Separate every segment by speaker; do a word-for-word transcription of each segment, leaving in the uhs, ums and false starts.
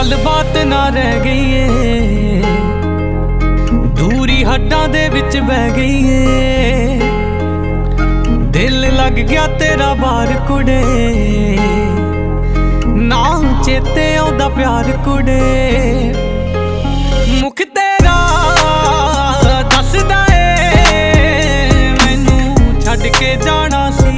Speaker 1: गल बात ना रह गई है, दूरी हड्डां दे विच बह गई है। दिल लग गया तेरा बार कुड़े, ना चेते आउंदा प्यार कुड़े। मुख तेरा दसदा ए मैनू छड्ड के जाना सी,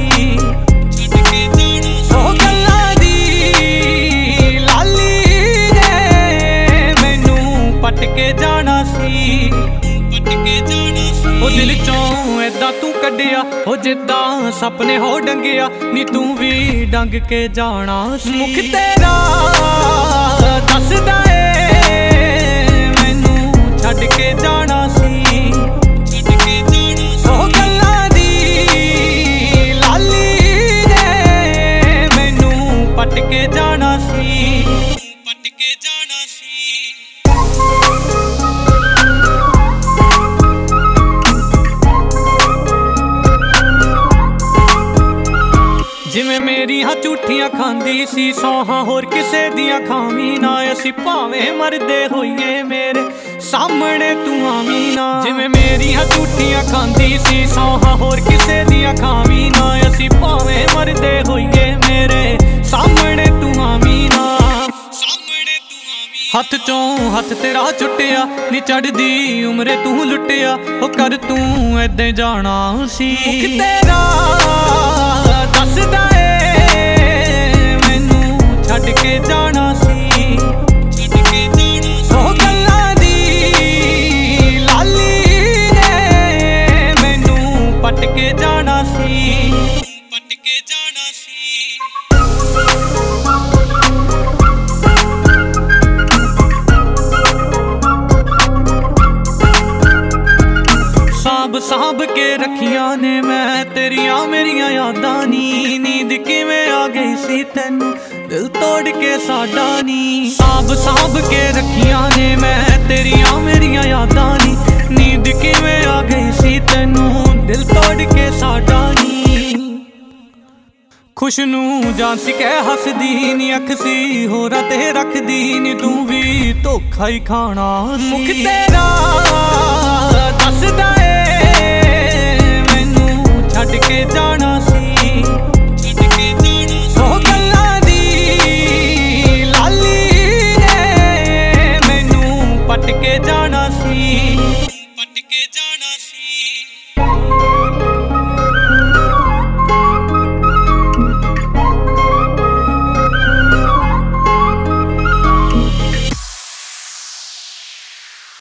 Speaker 1: के जाना सी, के जाना सी। ओ दिल चों ऐदा तू कड्डिया, ओ जिद्दां सपने हो डंगिया, नी तू भी डंग के जाना सी। मुख तेरा दसदा ए मैनू छड्ड के जाना सी, ओ गल्लां दी लाली ने मैनू पट के जाना सी, पट के जाना सी। जिवें मेरियां झूठियां खांदी सी सौहां, होर किसे दियां खावी ना। असीं भावें मरदे होईए मेरे सामने तू आवी ना। जिवें मेरियां झूठियां खांदी सी सौहां, होर किसे दियां खावी ना। असीं भावें मरदे होईए मेरे सामने तू आवी ना। हथ चों हथ तेरा छुट्टिया, नी चढ़दी उमरे तू लुटिया, ओ कर तू ऐदां जाना सी। मुख तेरा दसदा ए मैनू छड्ड के जाना सी, ओ गल्लां दी लाली ने मैनू पट के जाना सी, पट के जाना सी। साहब के रखिया ने मैं तेरिया मेरिया यादां नी। नींद किवें आ गई सी तैनू दिल तोड़ के साडा नी। साहब साहब के रखिया ने मैं तेरिया मेरिया यादां नी। नींद किवें आ गई सी तैनू दिल तोड़ के साडा नी। खुश नू जान सी कै हसदी नी, अख सी होरां ते रखदी नी, तू भी धोखा ही खाना। मुख तेरा